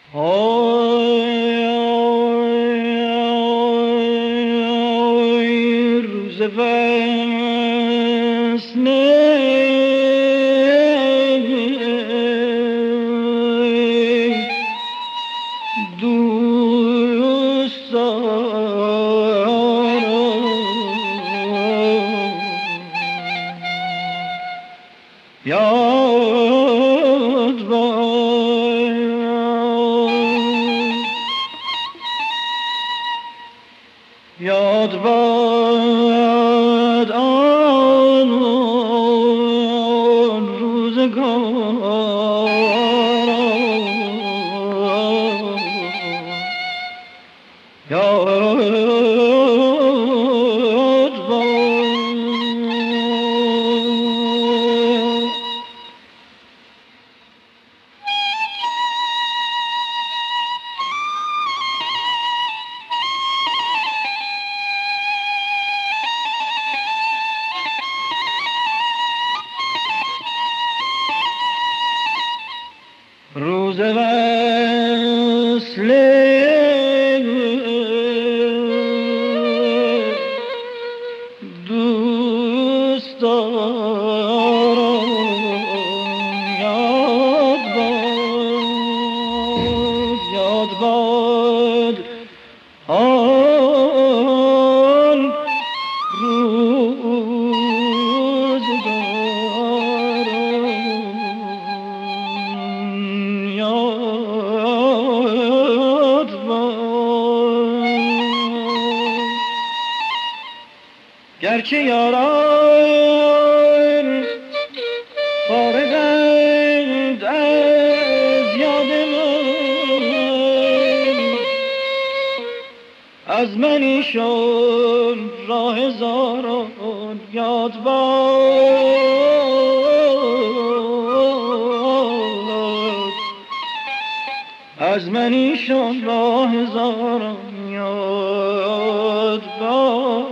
روز وصل یاد باد آن روزگار یاد باد روز وصل دوستان یاد باد آن روزگار یاد باد گرچه یاران فارغند از یاد من ایشان راه هزاران یاد باد از من ایشان راه هزاران یاد باد